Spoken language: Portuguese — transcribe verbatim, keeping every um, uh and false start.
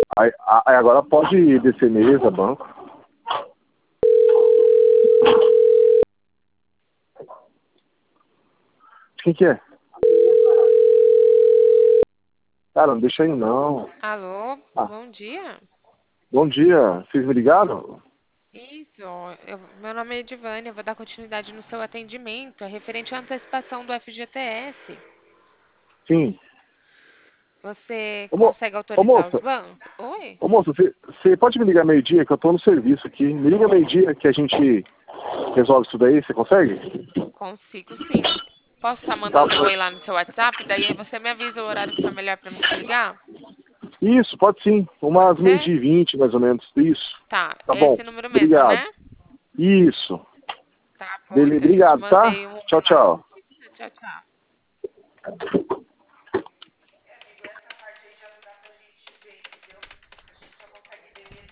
Aí, aí agora pode descer mesa, banco. Quem que é? Cara, não deixa aí não. Alô, Ah, bom dia. bom dia. Vocês me ligaram? Isso, eu- meu nome é Edivânia, eu vou dar continuidade no seu atendimento, é referente à antecipação do F G T S. Sim. Você Ô, mo consegue ô autorizar os moça, bancos? Oi? ô moça, você, você pode me ligar meio-dia que eu tô no serviço aqui. Me liga meio-dia que a gente resolve isso daí, você consegue? Consigo sim. Posso estar Tá. mandando um oi lá no seu WhatsApp, daí você me avisa o horário que for melhor para me te ligar? Isso, pode sim. Pode Umas ser? meio-dia e vinte, mais ou menos. Isso. Tá, Tá é bom. esse número mesmo, Obrigado. né? Isso. Tá bom, Beleza, então eu já te obrigado, mandei tá? um oi Tchau, lá. tchau. Tchau, tchau.